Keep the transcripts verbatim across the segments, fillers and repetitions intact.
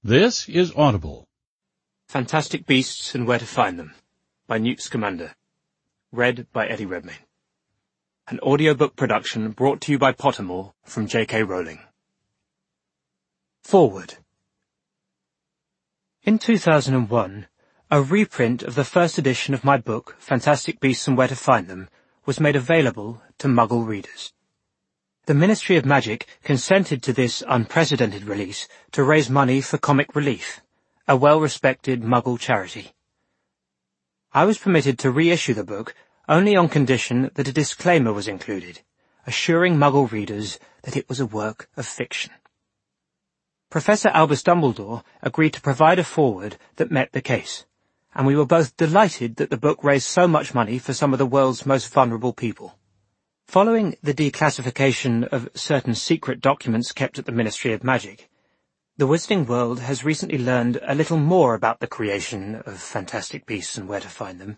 This is Audible. Fantastic Beasts and Where to Find Them by Newt Scamander. Read by Eddie Redmayne. An audiobook production brought to you by Pottermore from J K Rowling. Forward. In two thousand one, a reprint of the first edition of my book, Fantastic Beasts and Where to Find Them, was made available to Muggle readers. The Ministry of Magic consented to this unprecedented release to raise money for Comic Relief, a well-respected Muggle charity. I was permitted to reissue the book only on condition that a disclaimer was included, assuring Muggle readers that it was a work of fiction. Professor Albus Dumbledore agreed to provide a foreword that met the case, and we were both delighted that the book raised so much money for some of the world's most vulnerable people. Following the declassification of certain secret documents kept at the Ministry of Magic, the Wizarding World has recently learned a little more about the creation of Fantastic Beasts and Where to Find Them.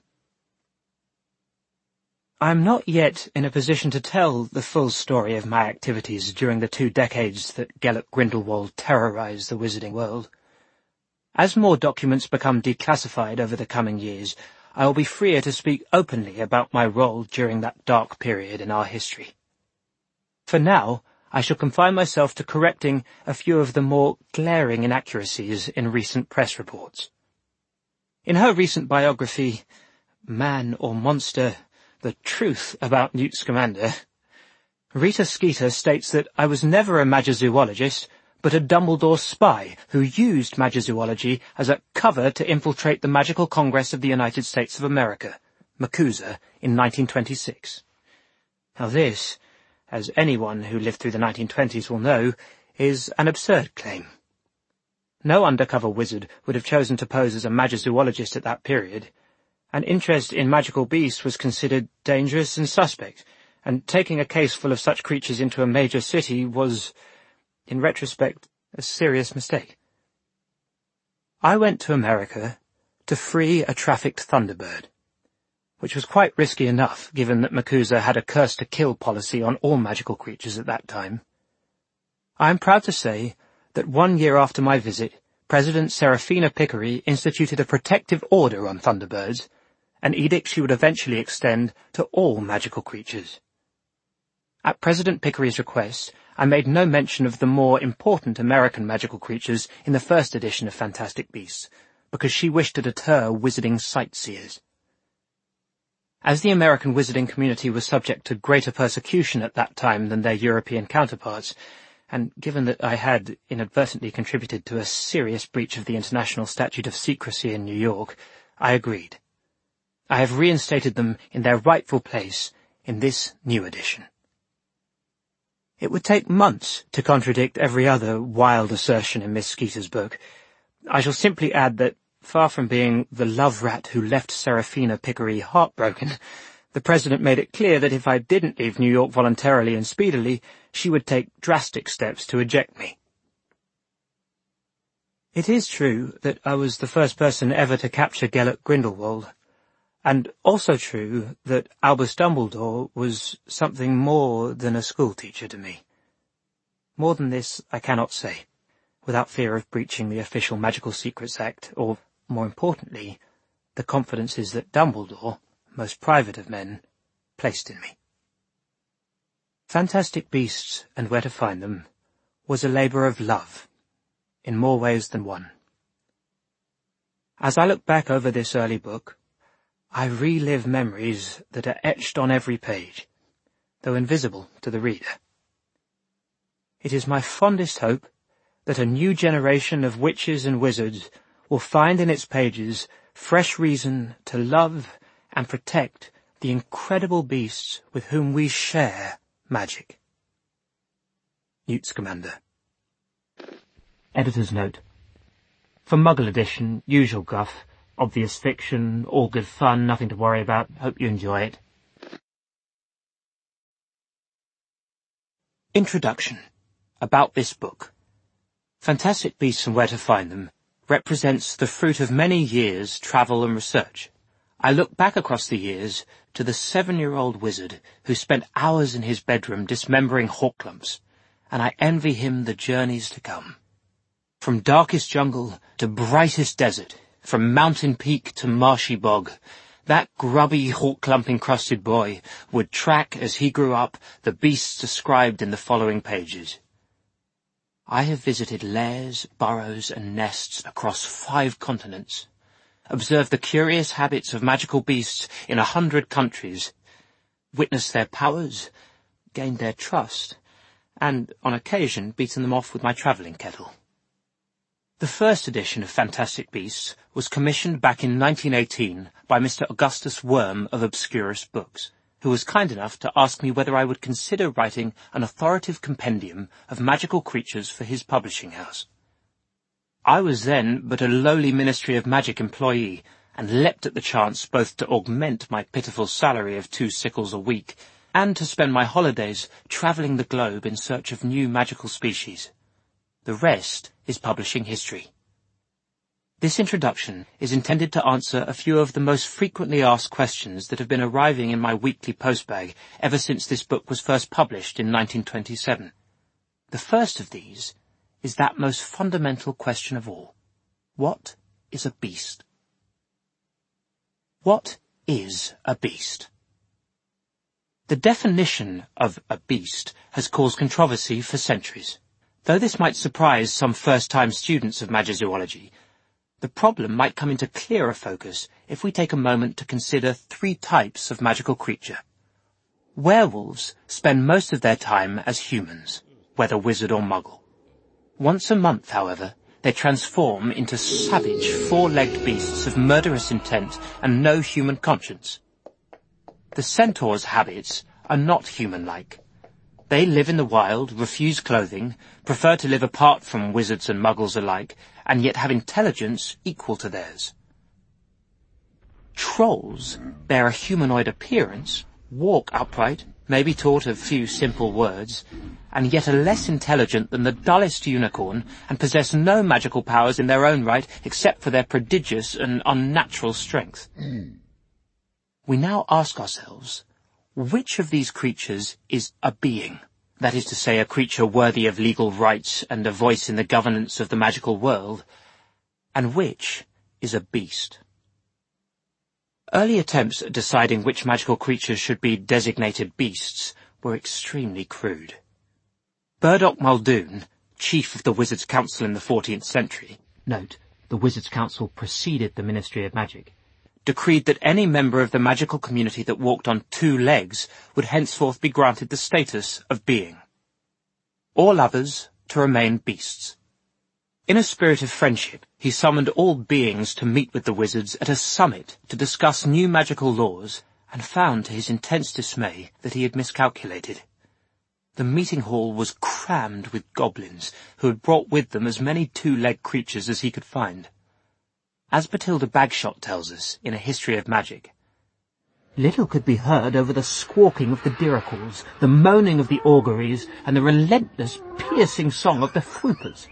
I am not yet in a position to tell the full story of my activities during the two decades that Gellert Grindelwald terrorized the Wizarding World. As more documents become declassified over the coming years, I will be freer to speak openly about my role during that dark period in our history. For now, I shall confine myself to correcting a few of the more glaring inaccuracies in recent press reports. In her recent biography, Man or Monster, The Truth About Newt Scamander, Rita Skeeter states that I was never a magizoologist, but a Dumbledore spy who used magizoology as a cover to infiltrate the Magical Congress of the United States of America, MACUSA, in nineteen twenty-six. Now this, as anyone who lived through the nineteen twenties will know, is an absurd claim. No undercover wizard would have chosen to pose as a magizoologist at that period. An interest in magical beasts was considered dangerous and suspect, and taking a case full of such creatures into a major city was, in retrospect, a serious mistake. I went to America to free a trafficked Thunderbird, which was quite risky enough given that MACUSA had a curse-to-kill policy on all magical creatures at that time. I am proud to say that one year after my visit, President Serafina Picquery instituted a protective order on Thunderbirds, an edict she would eventually extend to all magical creatures. At President Picquery's request, I made no mention of the more important American magical creatures in the first edition of Fantastic Beasts, because she wished to deter wizarding sightseers. As the American wizarding community was subject to greater persecution at that time than their European counterparts, and given that I had inadvertently contributed to a serious breach of the International Statute of Secrecy in New York, I agreed. I have reinstated them in their rightful place in this new edition. It would take months to contradict every other wild assertion in Miss Skeeter's book. I shall simply add that, far from being the love rat who left Serafina Picquery heartbroken, the President made it clear that if I didn't leave New York voluntarily and speedily, she would take drastic steps to eject me. It is true that I was the first person ever to capture Gellert Grindelwald, and also true that Albus Dumbledore was something more than a schoolteacher to me. More than this I cannot say, without fear of breaching the Official Magical Secrets Act, or, more importantly, the confidences that Dumbledore, most private of men, placed in me. Fantastic Beasts and Where to Find Them was a labour of love, in more ways than one. As I look back over this early book, I relive memories that are etched on every page, though invisible to the reader. It is my fondest hope that a new generation of witches and wizards will find in its pages fresh reason to love and protect the incredible beasts with whom we share magic. Newt Scamander. Editor's note. For Muggle edition, usual guff. Obvious fiction, all good fun, nothing to worry about. Hope you enjoy it. Introduction. About this book. Fantastic Beasts and Where to Find Them represents the fruit of many years' travel and research. I look back across the years to the seven-year-old wizard who spent hours in his bedroom dismembering Horklumps, and I envy him the journeys to come. From darkest jungle to brightest desert, from mountain peak to marshy bog, that grubby, hawk-clump-encrusted boy would track, as he grew up, the beasts described in the following pages. I have visited lairs, burrows, and nests across five continents, observed the curious habits of magical beasts in a hundred countries, witnessed their powers, gained their trust, and, on occasion, beaten them off with my travelling kettle. The first edition of Fantastic Beasts was commissioned back in nineteen eighteen by Mister Augustus Worm of Obscurus Books, who was kind enough to ask me whether I would consider writing an authoritative compendium of magical creatures for his publishing house. I was then but a lowly Ministry of Magic employee, and leapt at the chance both to augment my pitiful salary of two sickles a week, and to spend my holidays travelling the globe in search of new magical species. The rest is publishing history. This introduction is intended to answer a few of the most frequently asked questions that have been arriving in my weekly postbag ever since this book was first published in nineteen twenty-seven. The first of these is that most fundamental question of all. What is a beast? What is a beast? The definition of a beast has caused controversy for centuries. Though this might surprise some first-time students of magizoology, the problem might come into clearer focus if we take a moment to consider three types of magical creature. Werewolves spend most of their time as humans, whether wizard or muggle. Once a month, however, they transform into savage, four-legged beasts of murderous intent and no human conscience. The centaur's habits are not human-like. They live in the wild, refuse clothing, prefer to live apart from wizards and muggles alike, and yet have intelligence equal to theirs. Trolls bear a humanoid appearance, walk upright, may be taught a few simple words, and yet are less intelligent than the dullest unicorn, and possess no magical powers in their own right except for their prodigious and unnatural strength. Mm. We now ask ourselves, which of these creatures is a being? That is to say, a creature worthy of legal rights and a voice in the governance of the magical world, and which is a beast? Early attempts at deciding which magical creatures should be designated beasts were extremely crude. Burdock Muldoon, chief of the Wizards' Council in the fourteenth century, note, the Wizards' Council preceded the Ministry of Magic, decreed that any member of the magical community that walked on two legs would henceforth be granted the status of being. All others to remain beasts. In a spirit of friendship, he summoned all beings to meet with the wizards at a summit to discuss new magical laws, and found to his intense dismay that he had miscalculated. The meeting hall was crammed with goblins, who had brought with them as many two-legged creatures as he could find. As Bathilda Bagshot tells us in A History of Magic, little could be heard over the squawking of the diracles, the moaning of the auguries, and the relentless, piercing song of the whoopers.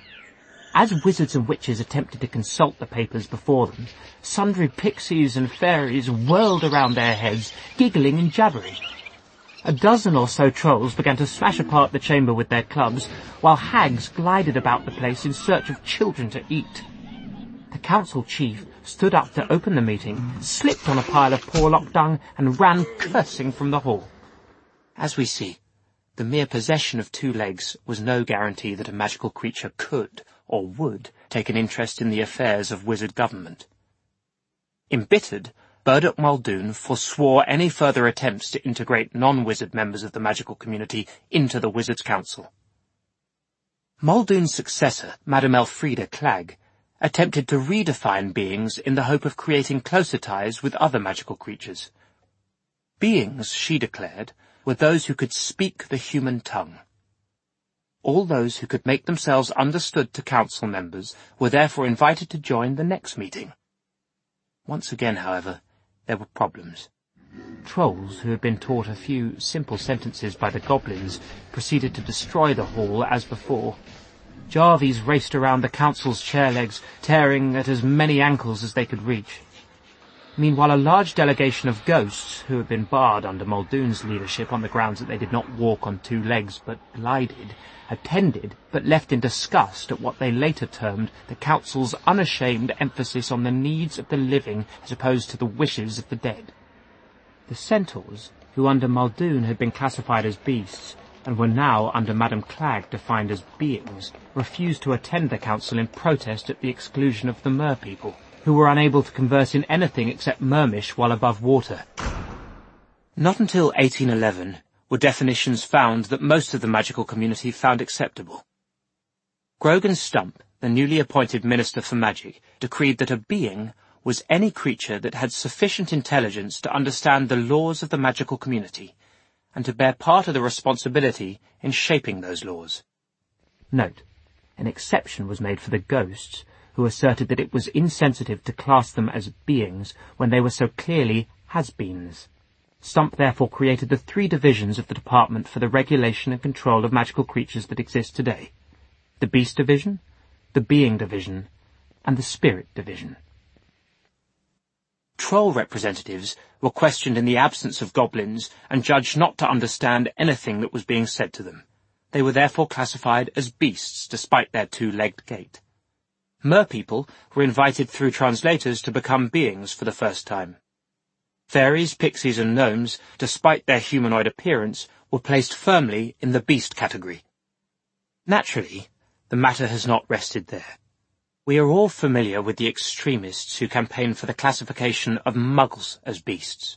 As wizards and witches attempted to consult the papers before them, sundry pixies and fairies whirled around their heads, giggling and jabbering. A dozen or so trolls began to smash apart the chamber with their clubs, while hags glided about the place in search of children to eat. The council chief stood up to open the meeting, slipped on a pile of Porlock dung, and ran cursing from the hall. As we see, the mere possession of two legs was no guarantee that a magical creature could, or would, take an interest in the affairs of wizard government. Embittered, Burdock Muldoon forswore any further attempts to integrate non-wizard members of the magical community into the Wizards' Council. Muldoon's successor, Madame Elfrida Clegg, attempted to redefine beings in the hope of creating closer ties with other magical creatures. Beings, she declared, were those who could speak the human tongue. All those who could make themselves understood to council members were therefore invited to join the next meeting. Once again, however, there were problems. Trolls, who had been taught a few simple sentences by the goblins, proceeded to destroy the hall as before. Jarvies raced around the council's chair legs, tearing at as many ankles as they could reach. Meanwhile, a large delegation of ghosts, who had been barred under Muldoon's leadership on the grounds that they did not walk on two legs but glided, attended but left in disgust at what they later termed the Council's unashamed emphasis on the needs of the living as opposed to the wishes of the dead. The centaurs, who under Muldoon had been classified as beasts, and were now under Madame Clegg defined as beings, refused to attend the council in protest at the exclusion of the merpeople, who were unable to converse in anything except Mermish while above water. Not until eighteen eleven were definitions found that most of the magical community found acceptable. Grogan Stump, the newly appointed Minister for Magic, decreed that a being was any creature that had sufficient intelligence to understand the laws of the magical community, and to bear part of the responsibility in shaping those laws. Note, an exception was made for the ghosts, who asserted that it was insensitive to class them as beings when they were so clearly has-beens. Stump therefore created the three divisions of the Department for the Regulation and Control of Magical Creatures that exist today: the Beast Division, the Being Division, and the Spirit Division. Troll representatives were questioned in the absence of goblins and judged not to understand anything that was being said to them. They were therefore classified as beasts despite their two-legged gait. Merpeople were invited through translators to become beings for the first time. Fairies, pixies and gnomes, despite their humanoid appearance, were placed firmly in the beast category. Naturally, the matter has not rested there. We are all familiar with the extremists who campaign for the classification of muggles as beasts.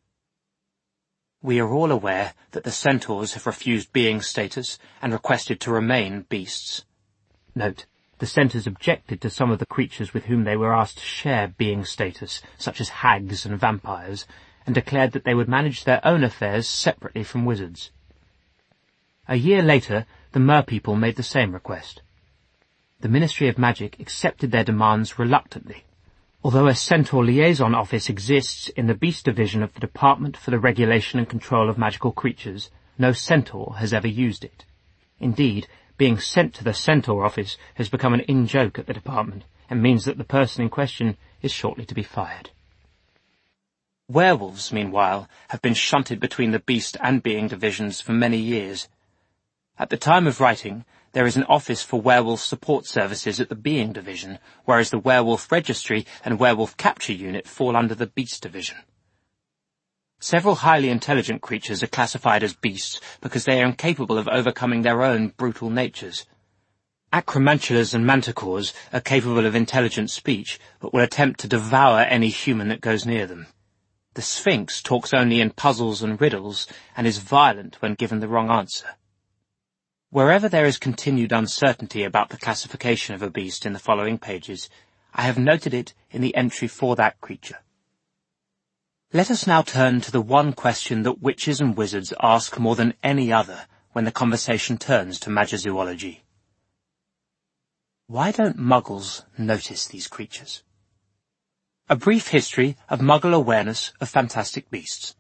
We are all aware that the centaurs have refused being status and requested to remain beasts. Note, the centaurs objected to some of the creatures with whom they were asked to share being status, such as hags and vampires, and declared that they would manage their own affairs separately from wizards. A year later, the merpeople made the same request. The Ministry of Magic accepted their demands reluctantly. Although a Centaur Liaison Office exists in the Beast Division of the Department for the Regulation and Control of Magical Creatures, no Centaur has ever used it. Indeed, being sent to the Centaur Office has become an in-joke at the department, and means that the person in question is shortly to be fired. Werewolves, meanwhile, have been shunted between the Beast and Being divisions for many years. At the time of writing, there is an office for werewolf support services at the Being Division, whereas the Werewolf Registry and Werewolf Capture Unit fall under the Beast Division. Several highly intelligent creatures are classified as beasts because they are incapable of overcoming their own brutal natures. Acromantulas and manticores are capable of intelligent speech, but will attempt to devour any human that goes near them. The Sphinx talks only in puzzles and riddles, and is violent when given the wrong answer. Wherever there is continued uncertainty about the classification of a beast in the following pages, I have noted it in the entry for that creature. Let us now turn to the one question that witches and wizards ask more than any other when the conversation turns to magizoology. Why don't muggles notice these creatures? A brief history of muggle awareness of fantastic beasts.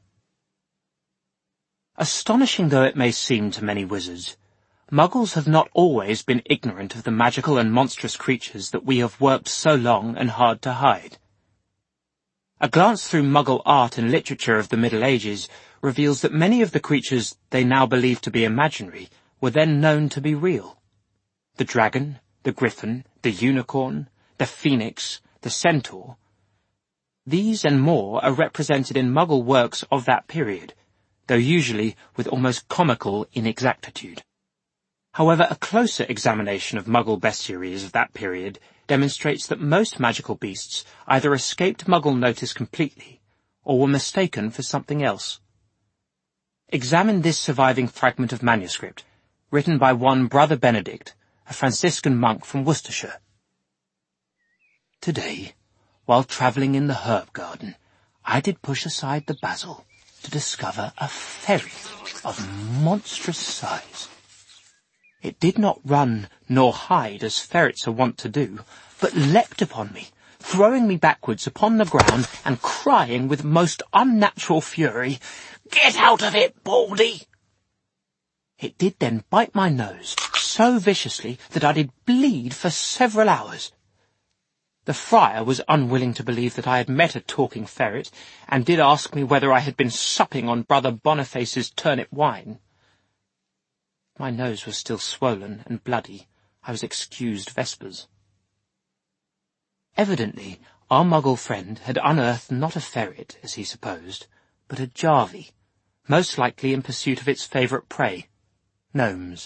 Astonishing though it may seem to many wizards, muggles have not always been ignorant of the magical and monstrous creatures that we have worked so long and hard to hide. A glance through muggle art and literature of the Middle Ages reveals that many of the creatures they now believe to be imaginary were then known to be real. The dragon, the griffin, the unicorn, the phoenix, the centaur. These and more are represented in muggle works of that period, though usually with almost comical inexactitude. However, a closer examination of muggle bestiaries of that period demonstrates that most magical beasts either escaped muggle notice completely, or were mistaken for something else. Examine this surviving fragment of manuscript, written by one Brother Benedict, a Franciscan monk from Worcestershire. Today, while travelling in the herb garden, I did push aside the basil to discover a ferret of monstrous size. It did not run nor hide as ferrets are wont to do, but leapt upon me, throwing me backwards upon the ground and crying with most unnatural fury, "Get out of it, Baldy!" It did then bite my nose so viciously that I did bleed for several hours. The friar was unwilling to believe that I had met a talking ferret, and did ask me whether I had been supping on Brother Boniface's turnip wine. My nose was still swollen and bloody. I was excused vespers. Evidently, our Muggle friend had unearthed not a ferret, as he supposed, but a jarvey, most likely in pursuit of its favourite prey, gnomes.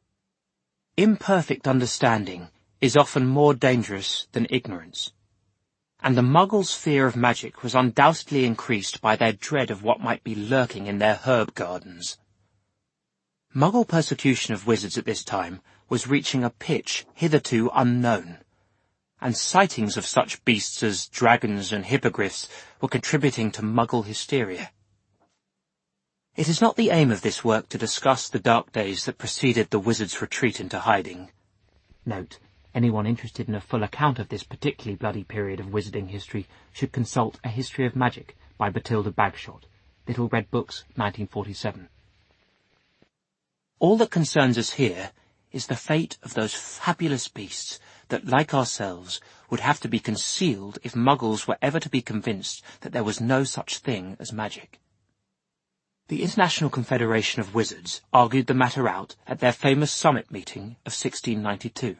Imperfect understanding is often more dangerous than ignorance, and the Muggles' fear of magic was undoubtedly increased by their dread of what might be lurking in their herb gardens. Muggle persecution of wizards at this time was reaching a pitch hitherto unknown, and sightings of such beasts as dragons and hippogriffs were contributing to Muggle hysteria. It is not the aim of this work to discuss the dark days that preceded the wizard's retreat into hiding. Note, anyone interested in a full account of this particularly bloody period of wizarding history should consult A History of Magic by Bathilda Bagshot, Little Red Books, nineteen forty-seven. All that concerns us here is the fate of those fabulous beasts that, like ourselves, would have to be concealed if Muggles were ever to be convinced that there was no such thing as magic. The International Confederation of Wizards argued the matter out at their famous summit meeting of sixteen ninety-two.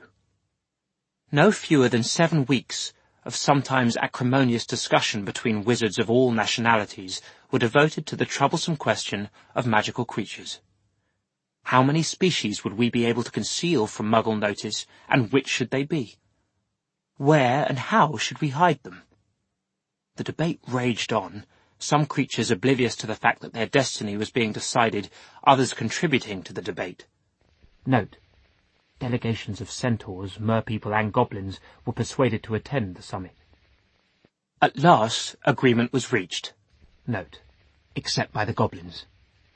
No fewer than seven weeks of sometimes acrimonious discussion between wizards of all nationalities were devoted to the troublesome question of magical creatures. How many species would we be able to conceal from Muggle notice, and which should they be? Where and how should we hide them? The debate raged on, some creatures oblivious to the fact that their destiny was being decided, others contributing to the debate. Note, delegations of centaurs, merpeople and goblins were persuaded to attend the summit. At last, agreement was reached. Note, except by the goblins.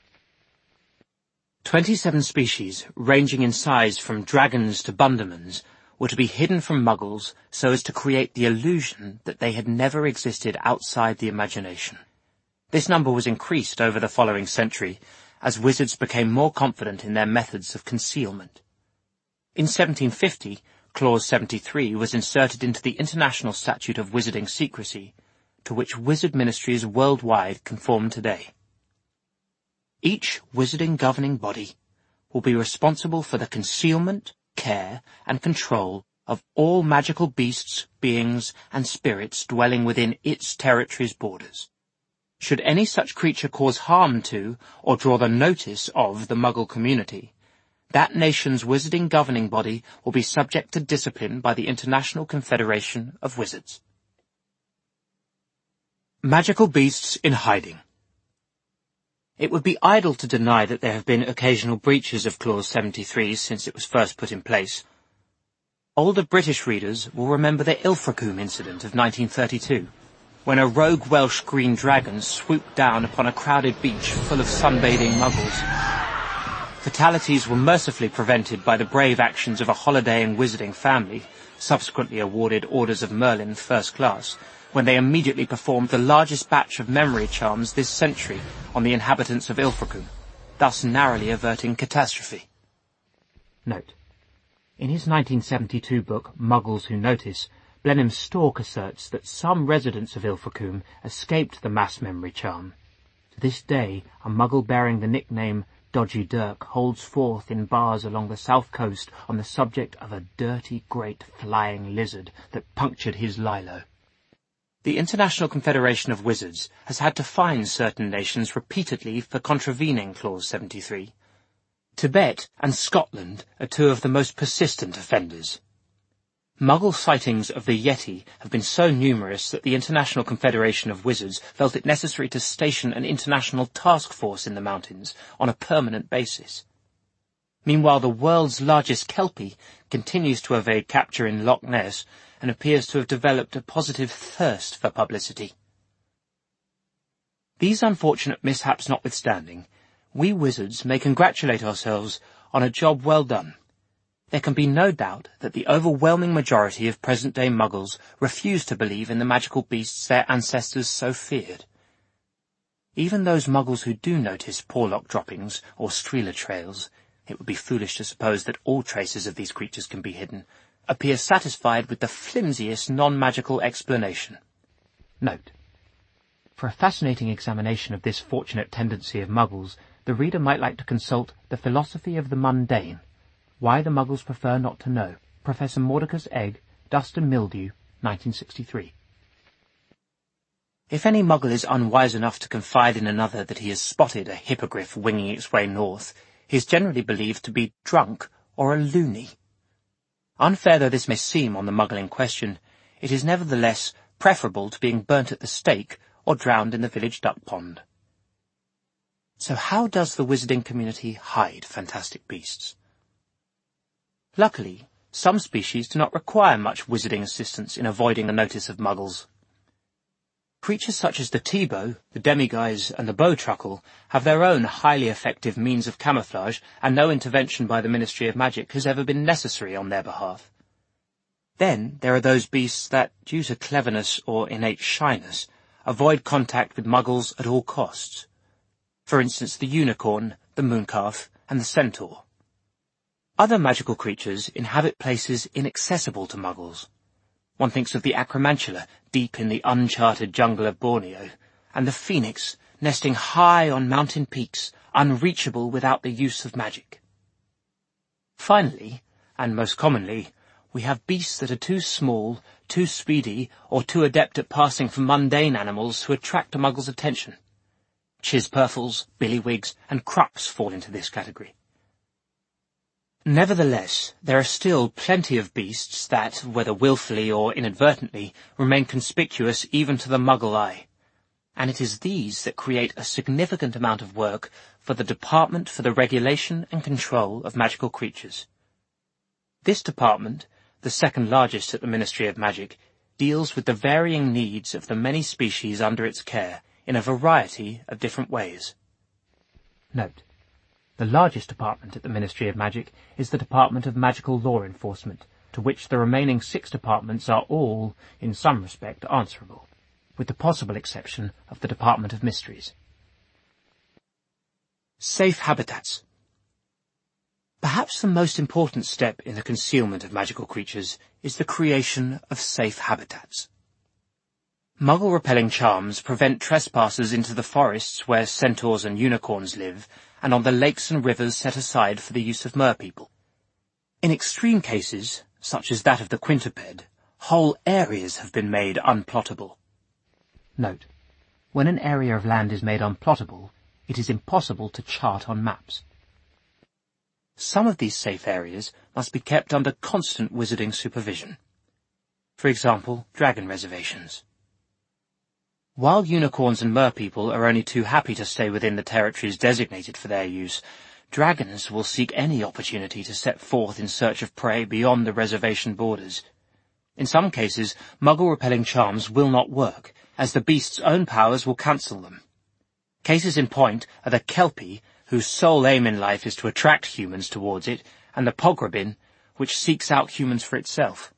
Twenty-seven species, ranging in size from dragons to bundermans, were to be hidden from Muggles so as to create the illusion that they had never existed outside the imagination. This number was increased over the following century as wizards became more confident in their methods of concealment. In seventeen fifty, Clause seventy-three was inserted into the International Statute of Wizarding Secrecy, to which wizard ministries worldwide conform today. Each wizarding governing body will be responsible for the concealment, care, and control of all magical beasts, beings, and spirits dwelling within its territory's borders. Should any such creature cause harm to, or draw the notice of, the Muggle community, that nation's wizarding governing body will be subject to discipline by the International Confederation of Wizards. Magical beasts in hiding. It would be idle to deny that there have been occasional breaches of Clause seventy-three since it was first put in place. Older British readers will remember the Ilfracombe incident of nineteen thirty-two, when a rogue Welsh green dragon swooped down upon a crowded beach full of sunbathing Muggles. Fatalities were mercifully prevented by the brave actions of a holidaying wizarding family, subsequently awarded Orders of Merlin First Class, when they immediately performed the largest batch of memory charms this century on the inhabitants of Ilfracombe, thus narrowly averting catastrophe. Note, in his nineteen seventy-two book, Muggles Who Notice, Blenheim Stork asserts that some residents of Ilfracombe escaped the mass memory charm. To this day, a Muggle bearing the nickname Dodgy Dirk holds forth in bars along the south coast on the subject of a dirty great flying lizard that punctured his lilo. The International Confederation of Wizards has had to fine certain nations repeatedly for contravening Clause seventy-three. Tibet and Scotland are two of the most persistent offenders. Muggle sightings of the Yeti have been so numerous that the International Confederation of Wizards felt it necessary to station an international task force in the mountains on a permanent basis. Meanwhile, the world's largest kelpie continues to evade capture in Loch Ness and appears to have developed a positive thirst for publicity. These unfortunate mishaps notwithstanding, we wizards may congratulate ourselves on a job well done. There can be no doubt that the overwhelming majority of present-day Muggles refuse to believe in the magical beasts their ancestors so feared. Even those Muggles who do notice Porlock droppings or Streeler trails, it would be foolish to suppose that all traces of these creatures can be hidden, appear satisfied with the flimsiest non-magical explanation. Note: for a fascinating examination of this fortunate tendency of Muggles, the reader might like to consult The Philosophy of the Mundane, Why the Muggles Prefer Not to Know, Professor Mordecus Egg, Dust and Mildew, nineteen sixty-three. If any Muggle is unwise enough to confide in another that he has spotted a hippogriff winging its way north, he is generally believed to be drunk or a loony. Unfair though this may seem on the Muggle in question, it is nevertheless preferable to being burnt at the stake or drowned in the village duck pond. So how does the wizarding community hide fantastic beasts? Luckily, some species do not require much wizarding assistance in avoiding the notice of Muggles. Creatures such as the Teebo, the Demiguise, and the Bowtruckle have their own highly effective means of camouflage, and no intervention by the Ministry of Magic has ever been necessary on their behalf. Then there are those beasts that, due to cleverness or innate shyness, avoid contact with Muggles at all costs. For instance, the unicorn, the mooncalf, and the centaur. Other magical creatures inhabit places inaccessible to Muggles. One thinks of the Acromantula, deep in the uncharted jungle of Borneo, and the phoenix, nesting high on mountain peaks, unreachable without the use of magic. Finally, and most commonly, we have beasts that are too small, too speedy, or too adept at passing for mundane animals to attract a Muggle's attention. Chisperfles, Billywigs, and Krupps fall into this category. Nevertheless, there are still plenty of beasts that, whether willfully or inadvertently, remain conspicuous even to the Muggle eye, and it is these that create a significant amount of work for the Department for the Regulation and Control of Magical Creatures. This department, the second largest at the Ministry of Magic, deals with the varying needs of the many species under its care in a variety of different ways. Note: the largest department at the Ministry of Magic is the Department of Magical Law Enforcement, to which the remaining six departments are all, in some respect, answerable, with the possible exception of the Department of Mysteries. Safe habitats. Perhaps the most important step in the concealment of magical creatures is the creation of safe habitats. Muggle-repelling charms prevent trespassers into the forests where centaurs and unicorns live, and on the lakes and rivers set aside for the use of merpeople. In extreme cases, such as that of the quintupled, whole areas have been made unplottable. Note: when an area of land is made unplottable, it is impossible to chart on maps. Some of these safe areas must be kept under constant wizarding supervision. For example, dragon reservations. While unicorns and merpeople are only too happy to stay within the territories designated for their use, dragons will seek any opportunity to set forth in search of prey beyond the reservation borders. In some cases, Muggle-repelling charms will not work, as the beast's own powers will cancel them. Cases in point are the Kelpie, whose sole aim in life is to attract humans towards it, and the Pogrobin, which seeks out humans for itself.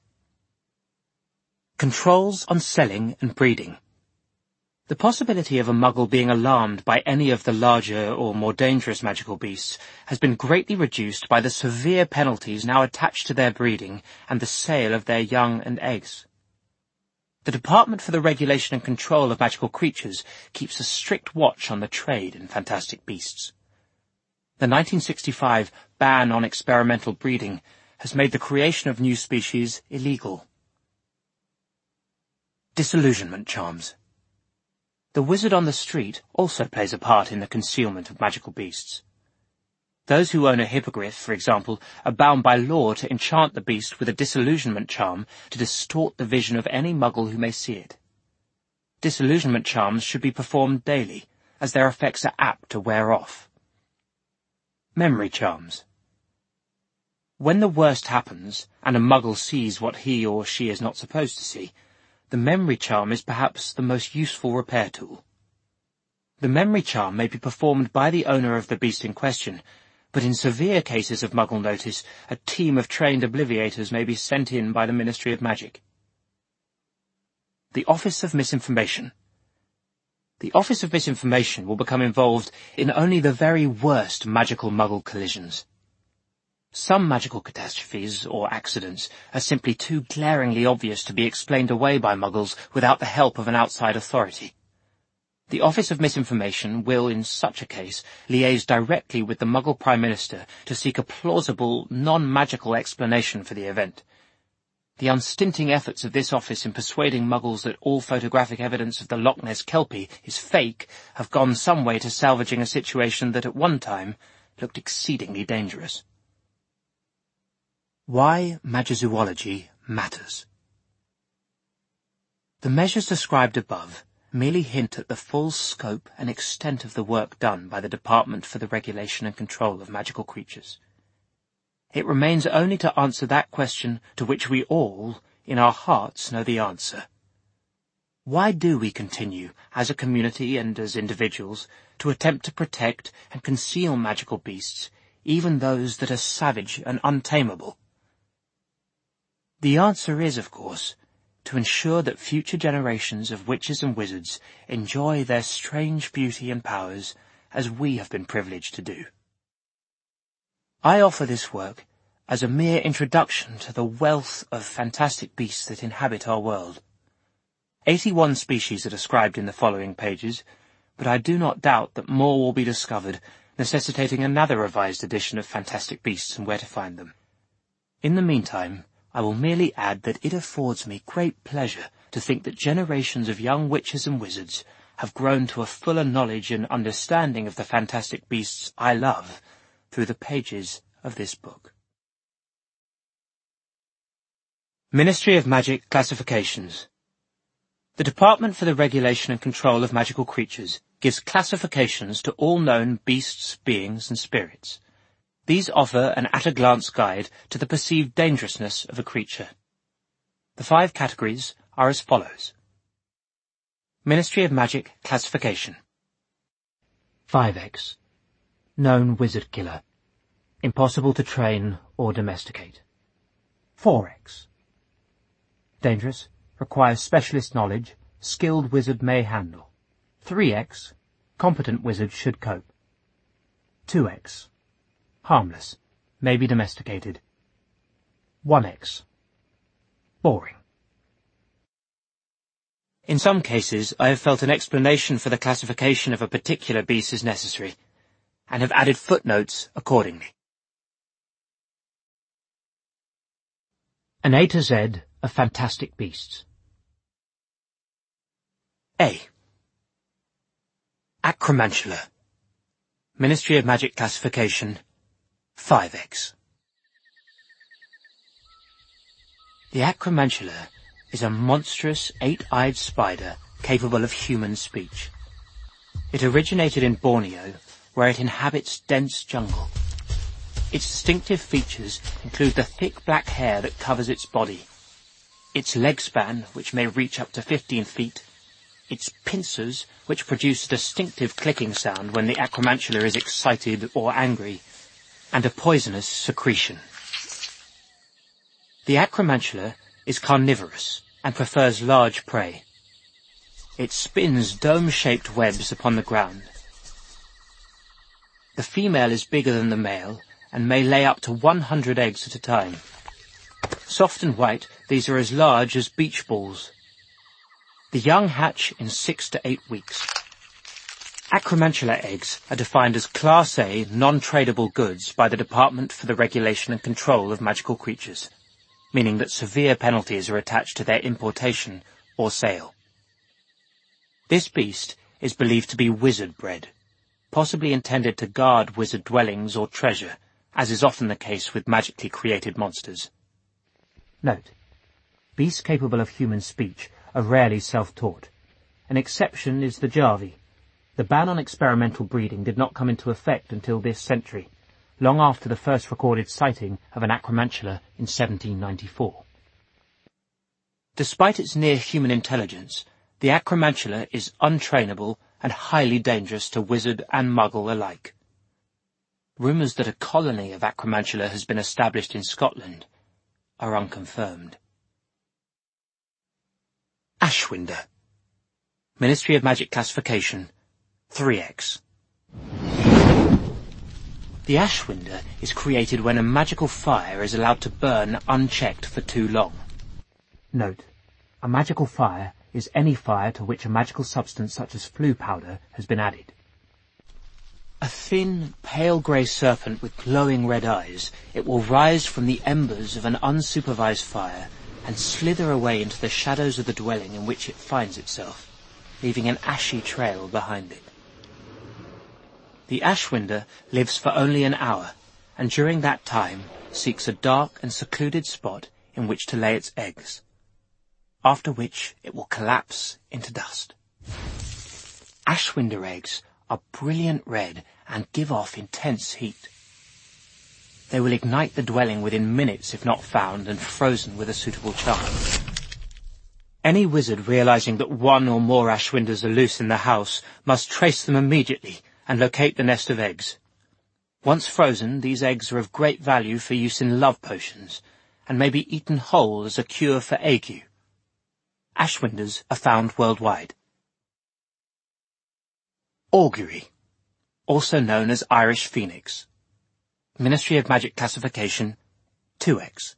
Controls on selling and breeding. The possibility of a Muggle being alarmed by any of the larger or more dangerous magical beasts has been greatly reduced by the severe penalties now attached to their breeding and the sale of their young and eggs. The Department for the Regulation and Control of Magical Creatures keeps a strict watch on the trade in fantastic beasts. The nineteen sixty-five ban on experimental breeding has made the creation of new species illegal. Disillusionment charms. The wizard on the street also plays a part in the concealment of magical beasts. Those who own a hippogriff, for example, are bound by law to enchant the beast with a disillusionment charm to distort the vision of any Muggle who may see it. Disillusionment charms should be performed daily, as their effects are apt to wear off. Memory charms. When the worst happens, and a Muggle sees what he or she is not supposed to see, the memory charm is perhaps the most useful repair tool. The memory charm may be performed by the owner of the beast in question, but in severe cases of Muggle notice, a team of trained obliviators may be sent in by the Ministry of Magic. The Office of Misinformation. The Office of Misinformation will become involved in only the very worst magical Muggle collisions. Some magical catastrophes or accidents are simply too glaringly obvious to be explained away by Muggles without the help of an outside authority. The Office of Misinformation will, in such a case, liaise directly with the Muggle Prime Minister to seek a plausible, non-magical explanation for the event. The unstinting efforts of this office in persuading Muggles that all photographic evidence of the Loch Ness Kelpie is fake have gone some way to salvaging a situation that at one time looked exceedingly dangerous. Why Magizoology matters. The measures described above merely hint at the full scope and extent of the work done by the Department for the Regulation and Control of Magical Creatures. It remains only to answer that question to which we all, in our hearts, know the answer. Why do we continue, as a community and as individuals, to attempt to protect and conceal magical beasts, even those that are savage and untamable? The answer is, of course, to ensure that future generations of witches and wizards enjoy their strange beauty and powers as we have been privileged to do. I offer this work as a mere introduction to the wealth of fantastic beasts that inhabit our world. Eighty-one species are described in the following pages, but I do not doubt that more will be discovered, necessitating another revised edition of Fantastic Beasts and Where to Find Them. In the meantime, I will merely add that it affords me great pleasure to think that generations of young witches and wizards have grown to a fuller knowledge and understanding of the fantastic beasts I love through the pages of this book. Ministry of Magic Classifications. The Department for the Regulation and Control of Magical Creatures gives classifications to all known beasts, beings, and spirits. These offer an at-a-glance guide to the perceived dangerousness of a creature. The five categories are as follows. Ministry of Magic Classification. five X. Known wizard killer. Impossible to train or domesticate. four X. Dangerous. Requires specialist knowledge. Skilled wizard may handle. three X. Competent wizard should cope. two X. Harmless. May be domesticated. one X. Boring. In some cases, I have felt an explanation for the classification of a particular beast is necessary, and have added footnotes accordingly. An A to Z of fantastic beasts. A. Acromantula. Ministry of Magic Classification five X. The Acromantula is a monstrous eight-eyed spider capable of human speech. It originated in Borneo, where it inhabits dense jungle. Its distinctive features include the thick black hair that covers its body, its leg span, which may reach up to fifteen feet, its pincers, which produce a distinctive clicking sound when the Acromantula is excited or angry, and a poisonous secretion. The Acromantula is carnivorous and prefers large prey. It spins dome-shaped webs upon the ground. The female is bigger than the male and may lay up to one hundred eggs at a time. Soft and white, these are as large as beach balls. The young hatch in six to eight weeks. Acromantula eggs are defined as Class A non-tradable goods by the Department for the Regulation and Control of Magical Creatures, meaning that severe penalties are attached to their importation or sale. This beast is believed to be wizard-bred, possibly intended to guard wizard dwellings or treasure, as is often the case with magically created monsters. Note: beasts capable of human speech are rarely self-taught. An exception is the Jarvie. The ban on experimental breeding did not come into effect until this century, long after the first recorded sighting of an Acromantula in seventeen ninety-four. Despite its near-human intelligence, the Acromantula is untrainable and highly dangerous to wizard and muggle alike. Rumours that a colony of Acromantula has been established in Scotland are unconfirmed. Ashwinder. Ministry of Magic Classification three X. The Ashwinder is created when a magical fire is allowed to burn unchecked for too long. Note: a magical fire is any fire to which a magical substance such as flue powder has been added. A thin, pale grey serpent with glowing red eyes, it will rise from the embers of an unsupervised fire and slither away into the shadows of the dwelling in which it finds itself, leaving an ashy trail behind it. The Ashwinder lives for only an hour, and during that time seeks a dark and secluded spot in which to lay its eggs, after which it will collapse into dust. Ashwinder eggs are brilliant red and give off intense heat. They will ignite the dwelling within minutes if not found and frozen with a suitable charm. Any wizard realizing that one or more Ashwinders are loose in the house must trace them immediately and locate the nest of eggs. Once frozen, these eggs are of great value for use in love potions, and may be eaten whole as a cure for ague. Ashwinders are found worldwide. Augury, also known as Irish Phoenix. Ministry of Magic classification, two X.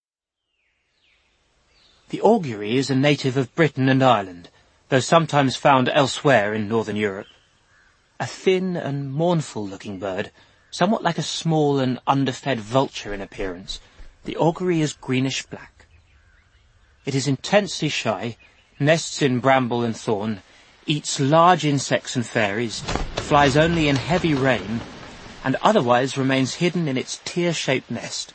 The augury is a native of Britain and Ireland, though sometimes found elsewhere in northern Europe. A thin and mournful-looking bird, somewhat like a small and underfed vulture in appearance, the augury is greenish-black. It is intensely shy, nests in bramble and thorn, eats large insects and fairies, flies only in heavy rain, and otherwise remains hidden in its tear-shaped nest.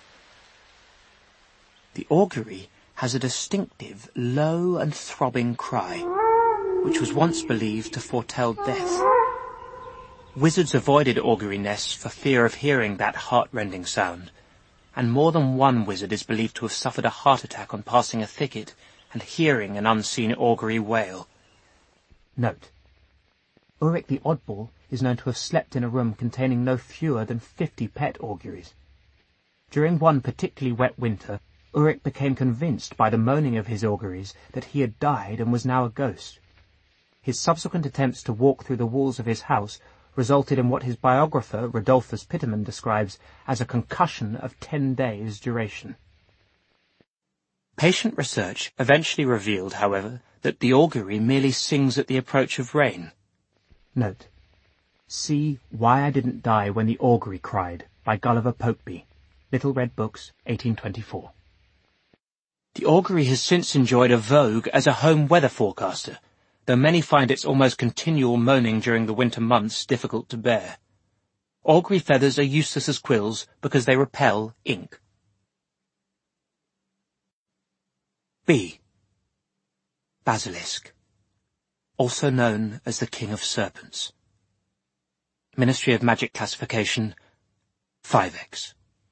The augury has a distinctive, low and throbbing cry, which was once believed to foretell death. Wizards avoided augury nests for fear of hearing that heart-rending sound, and more than one wizard is believed to have suffered a heart attack on passing a thicket and hearing an unseen augury wail. Note: Ulrich the Oddball is known to have slept in a room containing no fewer than fifty pet auguries. During one particularly wet winter, Ulrich became convinced by the moaning of his auguries that he had died and was now a ghost. His subsequent attempts to walk through the walls of his house resulted in what his biographer, Rodolphus Pitterman, describes as a concussion of ten days' duration. Patient research eventually revealed, however, that the augury merely sings at the approach of rain. Note: see Why I Didn't Die When the Augury Cried by Gulliver Pokeby, Little Red Books, eighteen twenty-four. The augury has since enjoyed a vogue as a home weather forecaster, though many find its almost continual moaning during the winter months difficult to bear. Augury feathers are useless as quills because they repel ink. B. Basilisk, also known as the King of Serpents. Ministry of Magic classification, five X.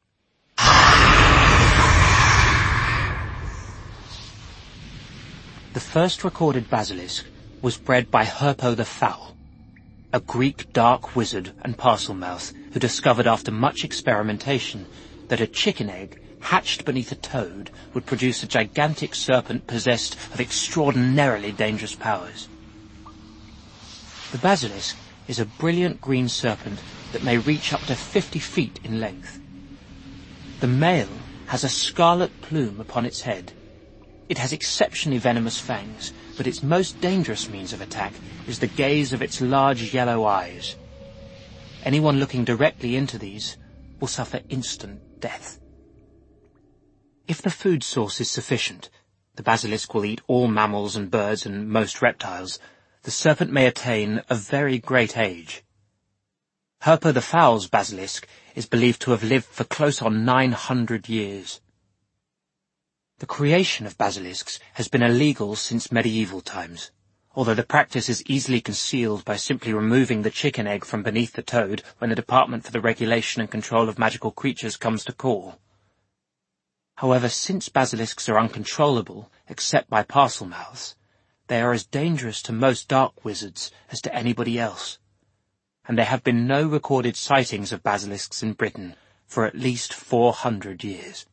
The first recorded basilisk was bred by Herpo the Foul, a Greek dark wizard and parcel-mouth who discovered after much experimentation that a chicken egg hatched beneath a toad would produce a gigantic serpent possessed of extraordinarily dangerous powers. The basilisk is a brilliant green serpent that may reach up to fifty feet in length. The male has a scarlet plume upon its head. It has exceptionally venomous fangs, but its most dangerous means of attack is the gaze of its large yellow eyes. Anyone looking directly into these will suffer instant death. If the food source is sufficient, the basilisk will eat all mammals and birds and most reptiles. The serpent may attain a very great age. Herpo the Foul's basilisk is believed to have lived for close on nine hundred years. The creation of basilisks has been illegal since medieval times, although the practice is easily concealed by simply removing the chicken egg from beneath the toad when the Department for the Regulation and Control of Magical Creatures comes to call. However, since basilisks are uncontrollable, except by parcel-mouths, they are as dangerous to most dark wizards as to anybody else, and there have been no recorded sightings of basilisks in Britain for at least four hundred years.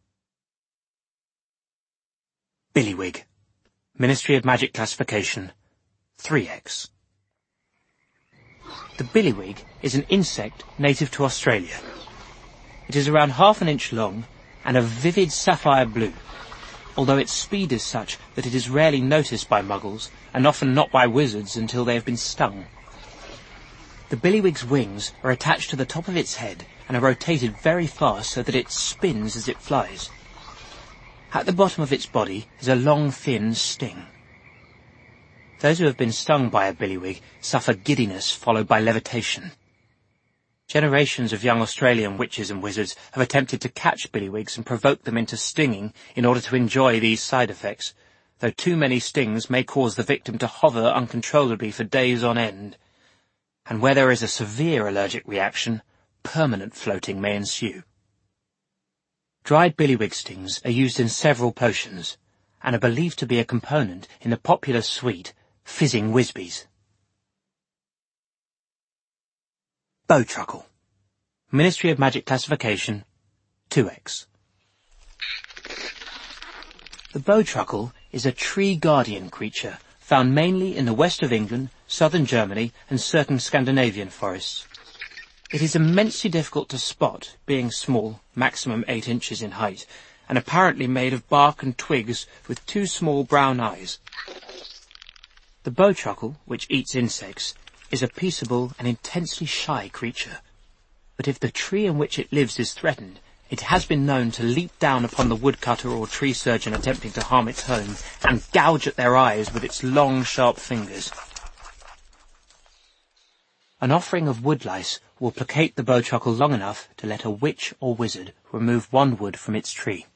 Billywig, Ministry of Magic classification, three X. The billywig is an insect native to Australia. It is around half an inch long and a vivid sapphire blue, although its speed is such that it is rarely noticed by muggles and often not by wizards until they have been stung. The billywig's wings are attached to the top of its head and are rotated very fast so that it spins as it flies. At the bottom of its body is a long, thin sting. Those who have been stung by a billywig suffer giddiness followed by levitation. Generations of young Australian witches and wizards have attempted to catch billywigs and provoke them into stinging in order to enjoy these side effects, though too many stings may cause the victim to hover uncontrollably for days on end. And where there is a severe allergic reaction, permanent floating may ensue. Dried billywig stings are used in several potions, and are believed to be a component in the popular sweet Fizzing Whizbees. Bowtruckle. Ministry of Magic Classification two X. The bowtruckle is a tree guardian creature found mainly in the west of England, southern Germany and certain Scandinavian forests. It is immensely difficult to spot, being small, maximum eight inches in height, and apparently made of bark and twigs with two small brown eyes. The bowtruckle, which eats insects, is a peaceable and intensely shy creature. But if the tree in which it lives is threatened, it has been known to leap down upon the woodcutter or tree surgeon attempting to harm its home and gouge at their eyes with its long, sharp fingers. An offering of woodlice will placate the bowtruckle long enough to let a witch or wizard remove one wood from its tree.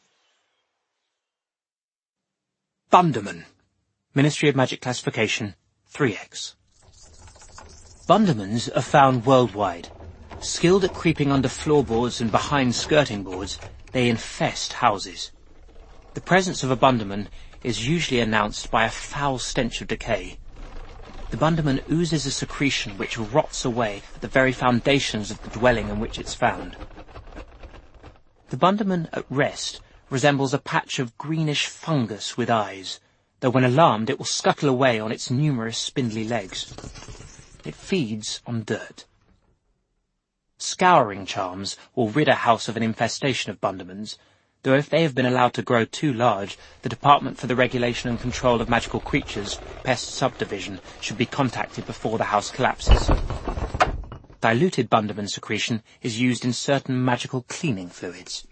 Bunderman. Ministry of Magic Classification three X. Bundermans are found worldwide. Skilled at creeping under floorboards and behind skirting boards, they infest houses. The presence of a bunderman is usually announced by a foul stench of decay. The bunderman oozes a secretion which rots away at the very foundations of the dwelling in which it's found. The bunderman at rest resembles a patch of greenish fungus with eyes, though when alarmed it will scuttle away on its numerous spindly legs. It feeds on dirt. Scouring charms will rid a house of an infestation of bundermans, though if they have been allowed to grow too large, the Department for the Regulation and Control of Magical Creatures, Pest Subdivision, should be contacted before the house collapses. Diluted bunderman secretion is used in certain magical cleaning fluids.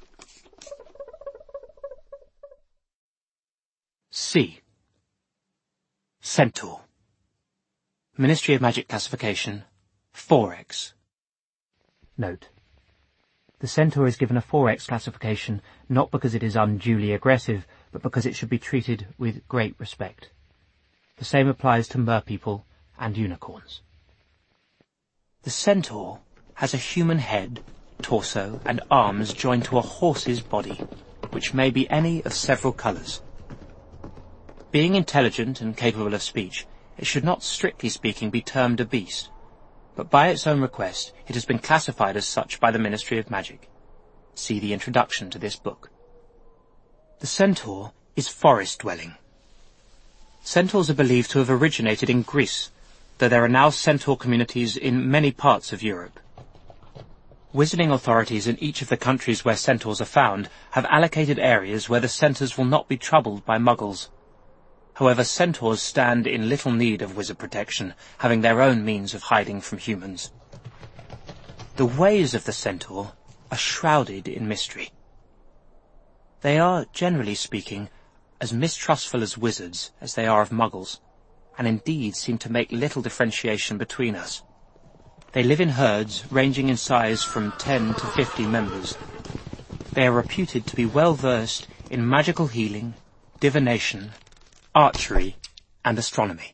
C. Centaur. Ministry of Magic Classification four X. Note: the centaur is given a four X classification not because it is unduly aggressive, but because it should be treated with great respect. The same applies to merpeople and unicorns. The centaur has a human head, torso and arms joined to a horse's body, which may be any of several colours. Being intelligent and capable of speech, it should not strictly speaking be termed a beast, but by its own request it has been classified as such by the Ministry of Magic. See the introduction to this book. The centaur is forest-dwelling. Centaurs are believed to have originated in Greece, though there are now centaur communities in many parts of Europe. Wizarding authorities in each of the countries where centaurs are found have allocated areas where the centres will not be troubled by muggles. However, centaurs stand in little need of wizard protection, having their own means of hiding from humans. The ways of the centaur are shrouded in mystery. They are, generally speaking, as mistrustful as wizards as they are of muggles, and indeed seem to make little differentiation between us. They live in herds ranging in size from ten to fifty members. They are reputed to be well versed in magical healing, divination, archery, and astronomy.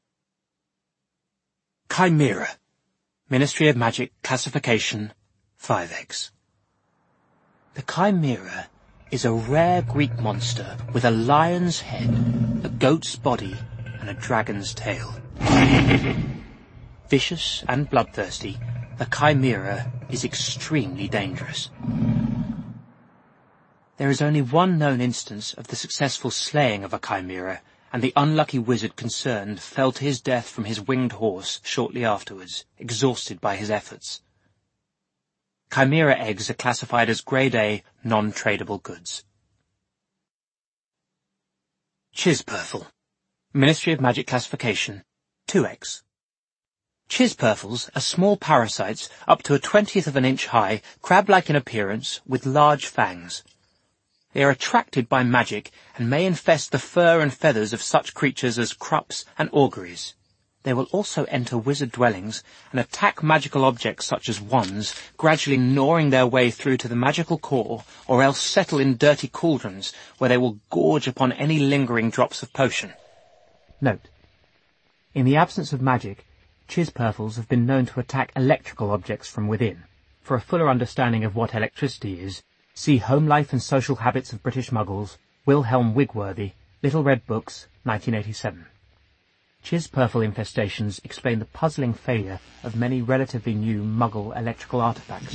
Chimera. Ministry of Magic Classification five X. The chimera is a rare Greek monster with a lion's head, a goat's body, and a dragon's tail. Vicious and bloodthirsty, the chimera is extremely dangerous. There is only one known instance of the successful slaying of a chimera, and the unlucky wizard concerned fell to his death from his winged horse shortly afterwards, exhausted by his efforts. Chimera eggs are classified as Grade A non-tradable goods. Chisperfel. Ministry of Magic Classification two X. Chisperfels are small parasites up to a twentieth of an inch high, crab-like in appearance, with large fangs. They are attracted by magic and may infest the fur and feathers of such creatures as Krupps and auguries. They will also enter wizard dwellings and attack magical objects such as wands, gradually gnawing their way through to the magical core, or else settle in dirty cauldrons where they will gorge upon any lingering drops of potion. Note: in the absence of magic, Chisperfels have been known to attack electrical objects from within. For a fuller understanding of what electricity is, see Home Life and Social Habits of British Muggles, Wilhelm Wigworthy, Little Red Books, nineteen eighty-seven. Chisperfel infestations explain the puzzling failure of many relatively new Muggle electrical artifacts.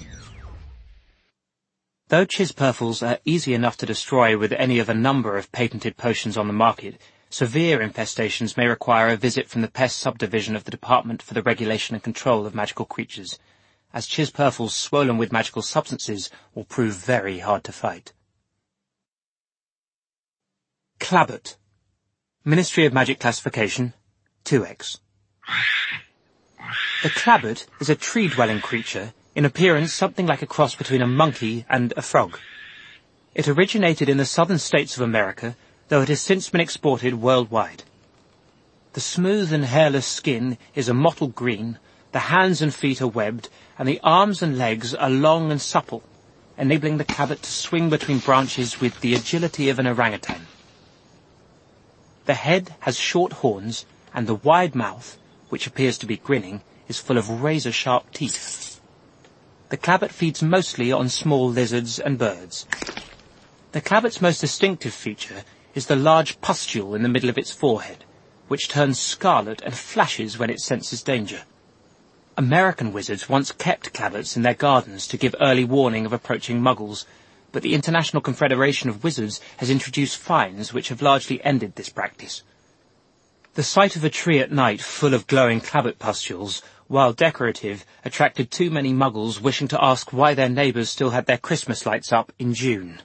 Though Chisperfels are easy enough to destroy with any of a number of patented potions on the market, severe infestations may require a visit from the Pest Subdivision of the Department for the Regulation and Control of Magical Creatures, as Chisperfels swollen with magical substances will prove very hard to fight. Clabbot. Ministry of Magic Classification two X. The clabbot is a tree-dwelling creature, in appearance something like a cross between a monkey and a frog. It originated in the southern states of America, though it has since been exported worldwide. The smooth and hairless skin is a mottled green, the hands and feet are webbed, and the arms and legs are long and supple, enabling the clabbot to swing between branches with the agility of an orangutan. The head has short horns, and the wide mouth, which appears to be grinning, is full of razor-sharp teeth. The clabbot feeds mostly on small lizards and birds. The clabbot's most distinctive feature is the large pustule in the middle of its forehead, which turns scarlet and flashes when it senses danger. American wizards once kept clabots in their gardens to give early warning of approaching muggles, but the International Confederation of Wizards has introduced fines which have largely ended this practice. The sight of a tree at night full of glowing clabot pustules, while decorative, attracted too many muggles wishing to ask why their neighbours still had their Christmas lights up in June.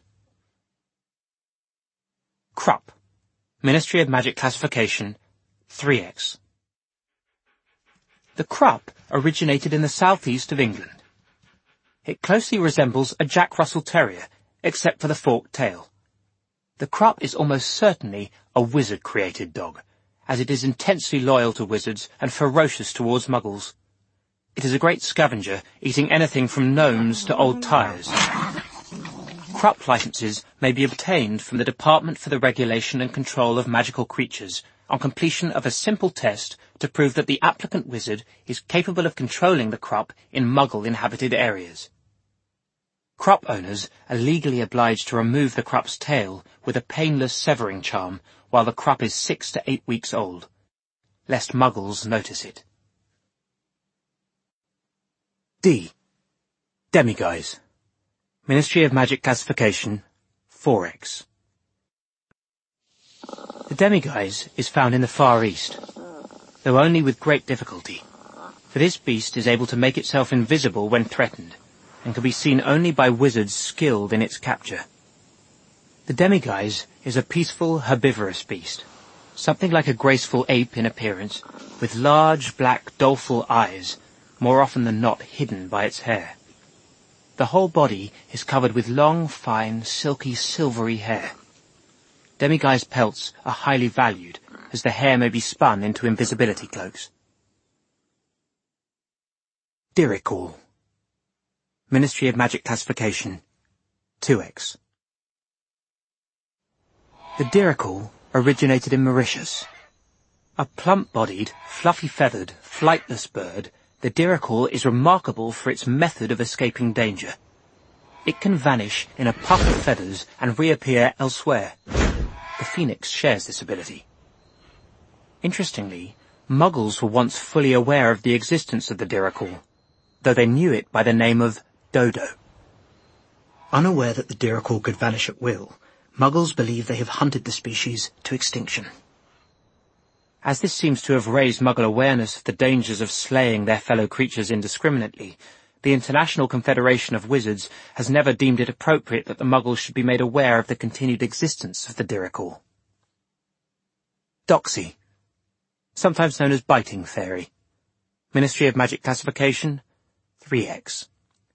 Krupp. Ministry of Magic Classification three X. The Krupp originated in the southeast of England. It closely resembles a Jack Russell Terrier, except for the forked tail. The Krupp is almost certainly a wizard-created dog, as it is intensely loyal to wizards and ferocious towards muggles. It is a great scavenger, eating anything from gnomes to old tyres. Krupp licenses may be obtained from the Department for the Regulation and Control of Magical Creatures on completion of a simple test to prove that the applicant wizard is capable of controlling the Krupp in Muggle-inhabited areas. Krupp owners are legally obliged to remove the Krupp's tail with a painless severing charm while the Krupp is six to eight weeks old, lest Muggles notice it. D. Demiguise. Ministry of Magic Classification four X. The demiguise is found in the Far East, though only with great difficulty, for this beast is able to make itself invisible when threatened, and can be seen only by wizards skilled in its capture. The demiguise is a peaceful, herbivorous beast, something like a graceful ape in appearance, with large, black, doleful eyes, more often than not hidden by its hair. The whole body is covered with long, fine, silky, silvery hair. Demiguise pelts are highly valued, as the hair may be spun into invisibility cloaks. Diricawl. Ministry of Magic Classification two X. The Diricawl originated in Mauritius. A plump-bodied, fluffy-feathered, flightless bird, the Diricawl is remarkable for its method of escaping danger. It can vanish in a puff of feathers and reappear elsewhere. The phoenix shares this ability. Interestingly, Muggles were once fully aware of the existence of the Diricawl, though they knew it by the name of Dodo. Unaware that the Diricawl could vanish at will, Muggles believe they have hunted the species to extinction. As this seems to have raised Muggle awareness of the dangers of slaying their fellow creatures indiscriminately, the International Confederation of Wizards has never deemed it appropriate that the Muggles should be made aware of the continued existence of the Diricawl. Doxy, sometimes known as Biting Fairy. Ministry of Magic classification, three X.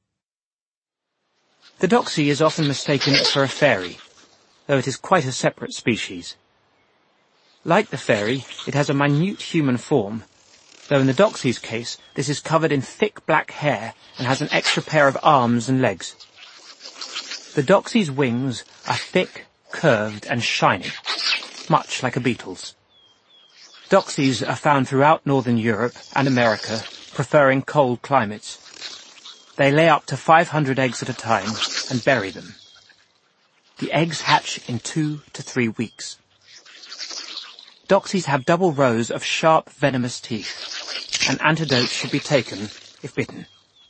The Doxy is often mistaken for a fairy, though it is quite a separate species. Like the fairy, it has a minute human form, though in the Doxy's case, this is covered in thick black hair and has an extra pair of arms and legs. The Doxy's wings are thick, curved and shiny, much like a beetle's. Doxys are found throughout northern Europe and America, preferring cold climates. They lay up to five hundred eggs at a time and bury them. The eggs hatch in two to three weeks. Doxys have double rows of sharp, venomous teeth. An antidote should be taken if bitten.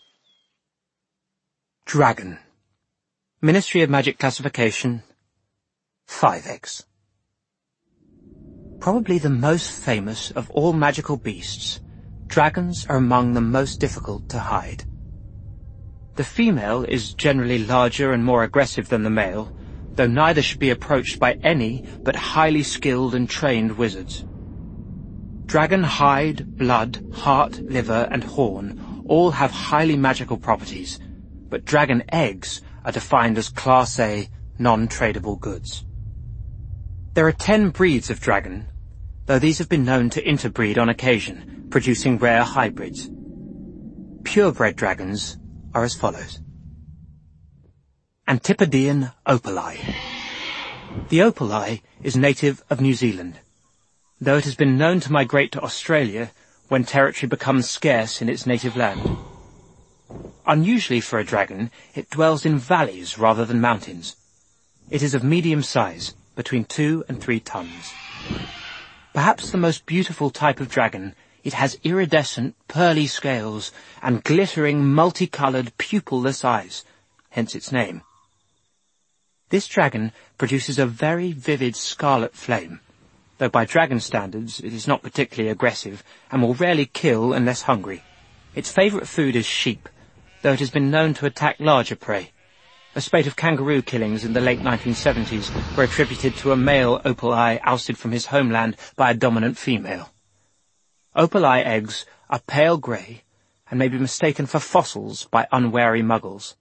Dragon. Ministry of Magic classification, five X. Probably the most famous of all magical beasts, dragons are among the most difficult to hide. The female is generally larger and more aggressive than the male, though neither should be approached by any but highly skilled and trained wizards. Dragon hide, blood, heart, liver, and horn all have highly magical properties, but dragon eggs are defined as Class A, non-tradable goods. There are ten breeds of dragon, though these have been known to interbreed on occasion, producing rare hybrids. Purebred dragons are as follows. Antipodean opali. The opali is native of New Zealand, though it has been known to migrate to Australia when territory becomes scarce in its native land. Unusually for a dragon, it dwells in valleys rather than mountains. It is of medium size, between two and three tons. Perhaps the most beautiful type of dragon, it has iridescent, pearly scales and glittering, multicolored, pupilless eyes, hence its name. This dragon produces a very vivid scarlet flame, though by dragon standards it is not particularly aggressive and will rarely kill unless hungry. Its favourite food is sheep, though it has been known to attack larger prey. A spate of kangaroo killings in the late nineteen seventies were attributed to a male opali ousted from his homeland by a dominant female. Opali eggs are pale grey and may be mistaken for fossils by unwary muggles.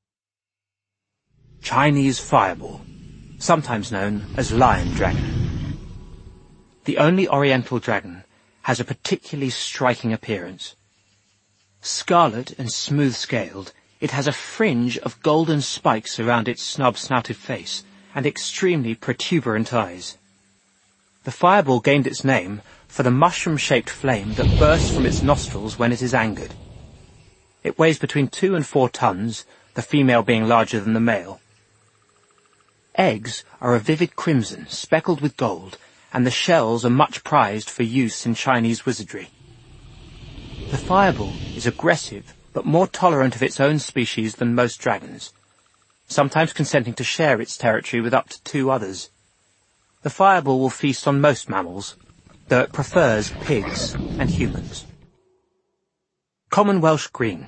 Chinese fireball, sometimes known as lion dragon. The only oriental dragon has a particularly striking appearance. Scarlet and smooth-scaled, it has a fringe of golden spikes around its snub-snouted face and extremely protuberant eyes. The fireball gained its name for the mushroom-shaped flame that bursts from its nostrils when it is angered. It weighs between two and four tons, the female being larger than the male. Eggs are a vivid crimson, speckled with gold, and the shells are much prized for use in Chinese wizardry. The fireball is aggressive, but more tolerant of its own species than most dragons, sometimes consenting to share its territory with up to two others. The fireball will feast on most mammals, though it prefers pigs and humans. Common Welsh Green.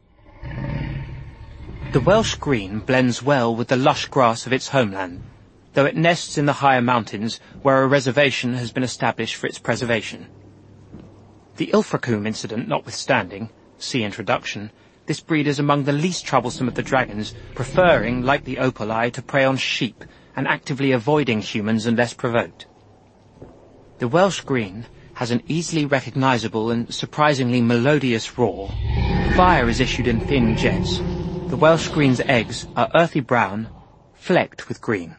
The Welsh Green blends well with the lush grass of its homeland, though it nests in the higher mountains where a reservation has been established for its preservation. The Ilfracombe incident notwithstanding, see introduction, this breed is among the least troublesome of the dragons, preferring, like the opali, to prey on sheep and actively avoiding humans unless provoked. The Welsh Green has an easily recognizable and surprisingly melodious roar. Fire is issued in thin jets. The Welsh Green's eggs are earthy brown, flecked with green.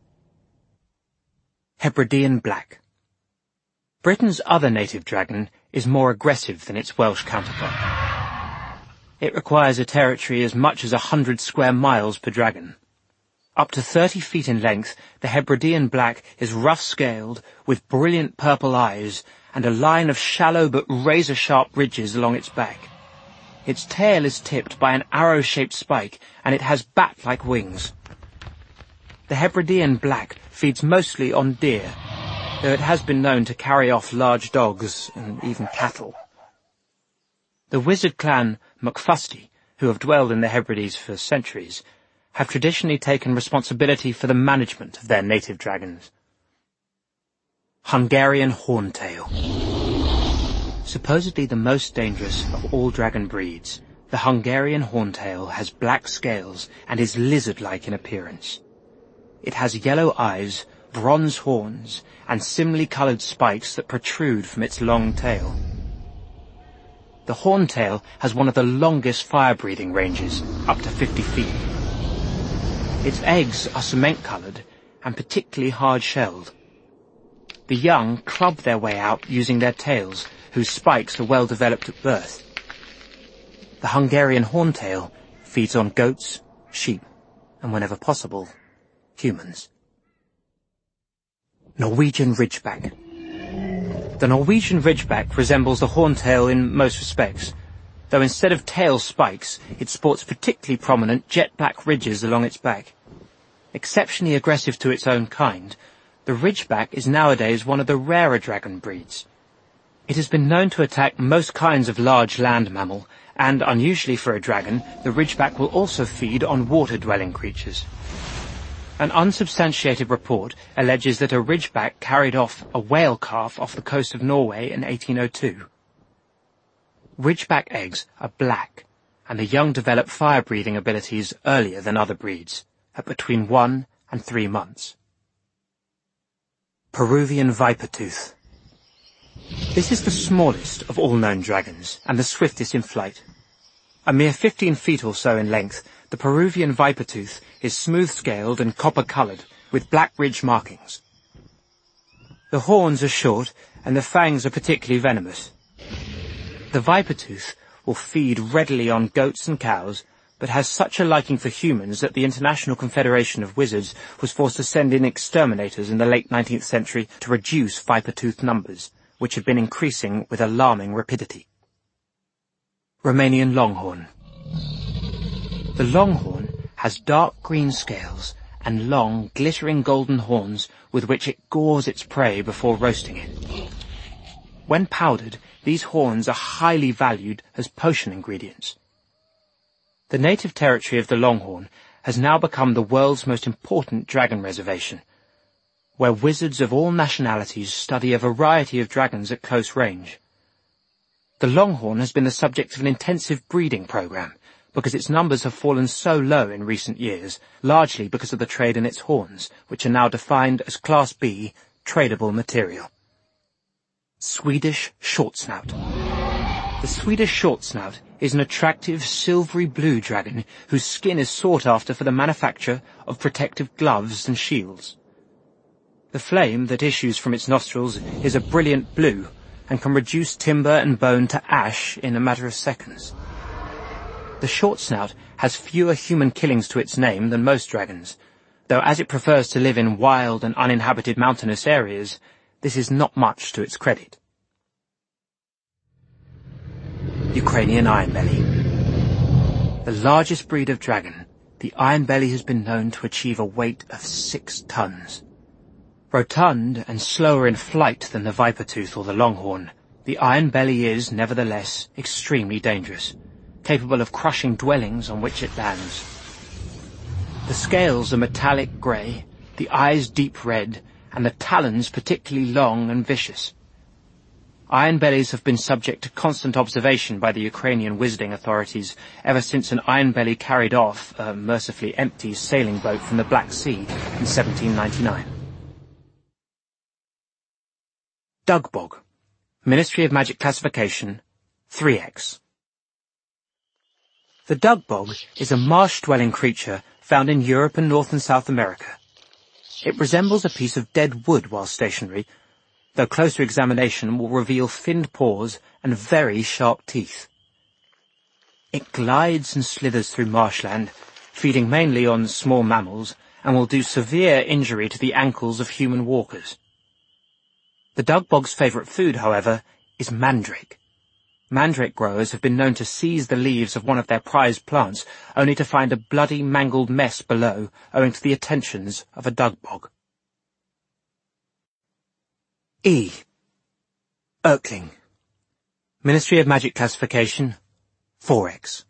Hebridean Black. Britain's other native dragon is more aggressive than its Welsh counterpart. It requires a territory as much as a hundred square miles per dragon. Up to thirty feet in length, the Hebridean Black is rough-scaled, with brilliant purple eyes, and a line of shallow but razor-sharp ridges along its back. Its tail is tipped by an arrow-shaped spike, and it has bat-like wings. The Hebridean black feeds mostly on deer, though it has been known to carry off large dogs and even cattle. The wizard clan MacFusty, who have dwelled in the Hebrides for centuries, have traditionally taken responsibility for the management of their native dragons. Hungarian Horntail. Supposedly the most dangerous of all dragon breeds, the Hungarian Horntail has black scales and is lizard-like in appearance. It has yellow eyes, bronze horns, and similarly coloured spikes that protrude from its long tail. The horntail has one of the longest fire-breathing ranges, up to fifty feet. Its eggs are cement-coloured and particularly hard-shelled. The young club their way out using their tails, whose spikes are well developed at birth. The Hungarian horntail feeds on goats, sheep, and whenever possible, humans. Norwegian Ridgeback. The Norwegian Ridgeback resembles the horntail in most respects, though instead of tail spikes, it sports particularly prominent jet-black ridges along its back. Exceptionally aggressive to its own kind, the Ridgeback is nowadays one of the rarer dragon breeds. It has been known to attack most kinds of large land mammal, and, unusually for a dragon, the Ridgeback will also feed on water-dwelling creatures. An unsubstantiated report alleges that a Ridgeback carried off a whale calf off the coast of Norway in eighteen oh two. Ridgeback eggs are black, and the young develop fire-breathing abilities earlier than other breeds, at between one and three months. Peruvian Vipertooth. This is the smallest of all known dragons, and the swiftest in flight. A mere fifteen feet or so in length, the Peruvian Vipertooth is smooth-scaled and copper-coloured, with black ridge markings. The horns are short, and the fangs are particularly venomous. The Vipertooth will feed readily on goats and cows, but has such a liking for humans that the International Confederation of Wizards was forced to send in exterminators in the late nineteenth century to reduce Vipertooth numbers, which had been increasing with alarming rapidity. Romanian Longhorn. The longhorn has dark green scales and long, glittering golden horns with which it gores its prey before roasting it. When powdered, these horns are highly valued as potion ingredients. The native territory of the longhorn has now become the world's most important dragon reservation, where wizards of all nationalities study a variety of dragons at close range. The longhorn has been the subject of an intensive breeding program, because its numbers have fallen so low in recent years, largely because of the trade in its horns, which are now defined as Class B, tradable material. Swedish Shortsnout. The Swedish Shortsnout is an attractive silvery blue dragon whose skin is sought after for the manufacture of protective gloves and shields. The flame that issues from its nostrils is a brilliant blue and can reduce timber and bone to ash in a matter of seconds. The Shortsnout has fewer human killings to its name than most dragons, though as it prefers to live in wild and uninhabited mountainous areas, this is not much to its credit. Ukrainian Ironbelly. The largest breed of dragon, the Ironbelly has been known to achieve a weight of six tons. Rotund and slower in flight than the Vipertooth or the Longhorn, the Ironbelly is, nevertheless, extremely dangerous, capable of crushing dwellings on which it lands. The scales are metallic grey, the eyes deep red, and the talons particularly long and vicious. Ironbellies have been subject to constant observation by the Ukrainian wizarding authorities ever since an Ironbelly carried off a mercifully empty sailing boat from the Black Sea in seventeen ninety-nine. Dugbog. Ministry of Magic Classification, three X. The dugbog is a marsh-dwelling creature found in Europe and North and South America. It resembles a piece of dead wood while stationary, though closer examination will reveal finned paws and very sharp teeth. It glides and slithers through marshland, feeding mainly on small mammals, and will do severe injury to the ankles of human walkers. The dugbog's favourite food, however, is mandrake. Mandrake growers have been known to seize the leaves of one of their prized plants, only to find a bloody, mangled mess below, owing to the attentions of a dugbog. E. Erkling. Ministry of Magic classification, four X.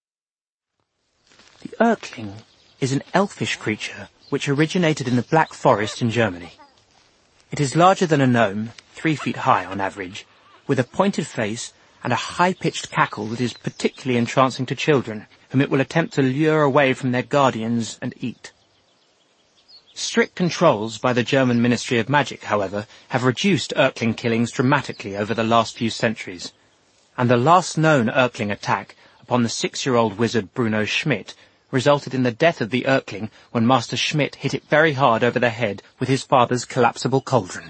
The Erkling is an elfish creature which originated in the Black Forest in Germany. It is larger than a gnome, three feet high on average, with a pointed face and a high-pitched cackle that is particularly entrancing to children, whom it will attempt to lure away from their guardians and eat. Strict controls by the German Ministry of Magic, however, have reduced Erkling killings dramatically over the last few centuries, and the last known Erkling attack upon the six-year-old wizard Bruno Schmidt resulted in the death of the Erkling when Master Schmidt hit it very hard over the head with his father's collapsible cauldron.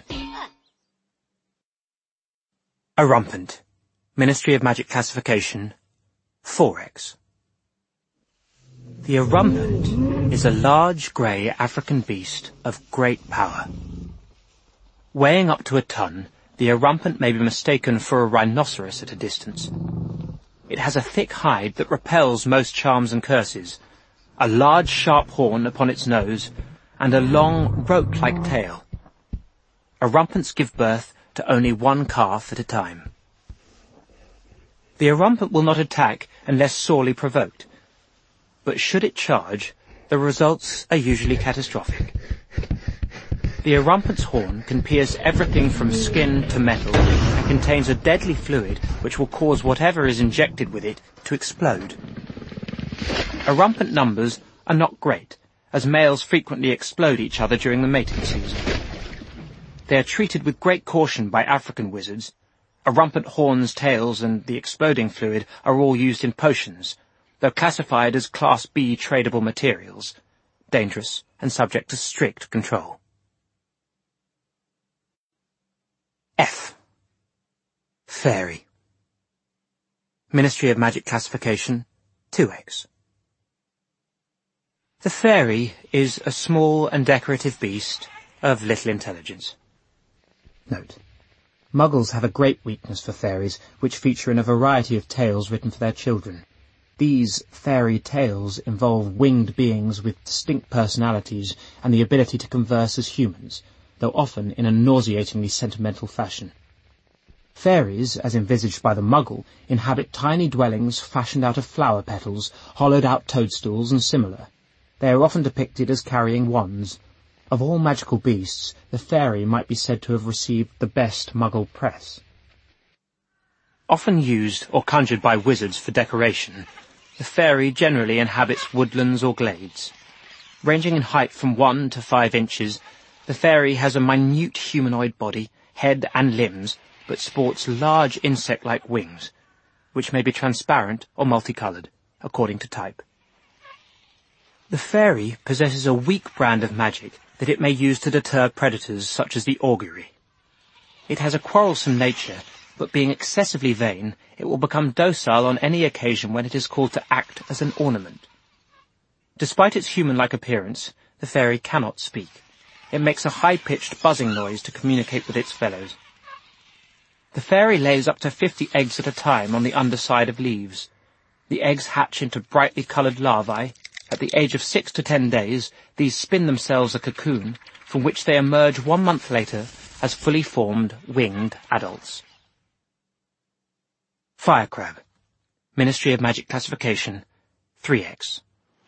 A Rumpant. Ministry of Magic classification, four X. The Erumpent is a large grey African beast of great power. Weighing up to a ton, the Erumpent may be mistaken for a rhinoceros at a distance. It has a thick hide that repels most charms and curses, a large sharp horn upon its nose, and a long rope-like tail. Erumpents give birth to only one calf at a time. The Erumpent will not attack unless sorely provoked, but should it charge, the results are usually catastrophic. The Erumpent's horn can pierce everything from skin to metal and contains a deadly fluid which will cause whatever is injected with it to explode. Erumpent numbers are not great, as males frequently explode each other during the mating season. They are treated with great caution by African wizards. Erumpent horns, tails, and the exploding fluid are all used in potions, though classified as Class B tradable materials, dangerous and subject to strict control. F. Fairy. Ministry of Magic classification, two X. The fairy is a small and decorative beast of little intelligence. Note: Muggles have a great weakness for fairies, which feature in a variety of tales written for their children. These fairy tales involve winged beings with distinct personalities and the ability to converse as humans, though often in a nauseatingly sentimental fashion. Fairies, as envisaged by the Muggle, inhabit tiny dwellings fashioned out of flower petals, hollowed-out toadstools, and similar. They are often depicted as carrying wands. Of all magical beasts, the fairy might be said to have received the best Muggle press. Often used or conjured by wizards for decoration, the fairy generally inhabits woodlands or glades. Ranging in height from one to five inches, the fairy has a minute humanoid body, head and limbs, but sports large insect-like wings, which may be transparent or multicoloured, according to type. The fairy possesses a weak brand of magic that it may use to deter predators such as the augury. It has a quarrelsome nature, but being excessively vain, it will become docile on any occasion when it is called to act as an ornament. Despite its human-like appearance, the fairy cannot speak. It makes a high-pitched buzzing noise to communicate with its fellows. The fairy lays up to fifty eggs at a time on the underside of leaves. The eggs hatch into brightly coloured larvae. At the age of six to ten days, these spin themselves a cocoon, from which they emerge one month later as fully formed, winged adults. Firecrab. Ministry of Magic classification, three X.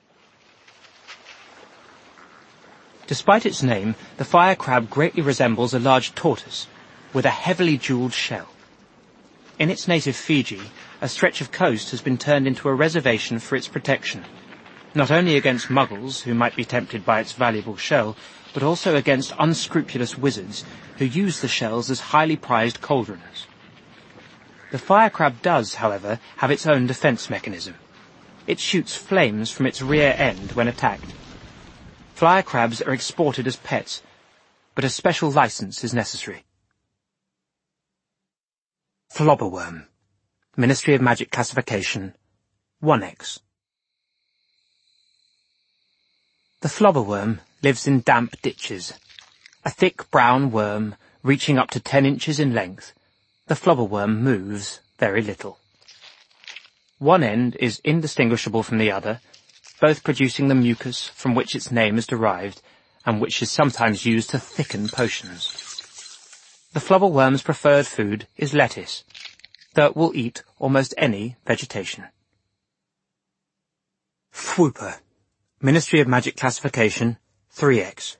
Despite its name, the firecrab greatly resembles a large tortoise, with a heavily jewelled shell. In its native Fiji, a stretch of coast has been turned into a reservation for its protection, not only against muggles, who might be tempted by its valuable shell, but also against unscrupulous wizards, who use the shells as highly prized cauldrons. The firecrab does, however, have its own defence mechanism. It shoots flames from its rear end when attacked. Firecrabs are exported as pets, but a special licence is necessary. Flobberworm. Ministry of Magic classification, one X. The flobberworm lives in damp ditches. A thick brown worm, reaching up to ten inches in length, the flobberworm moves very little. One end is indistinguishable from the other, both producing the mucus from which its name is derived and which is sometimes used to thicken potions. The flubberworm's preferred food is lettuce, though it will eat almost any vegetation. Fwooper, Ministry of Magic Classification, three X.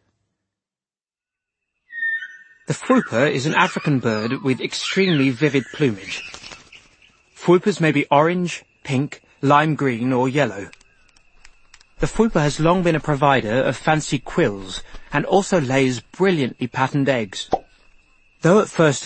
The fwooper is an African bird with extremely vivid plumage. Fwoopers may be orange, pink, lime green or yellow. The fwooper has long been a provider of fancy quills and also lays brilliantly patterned eggs. Though at first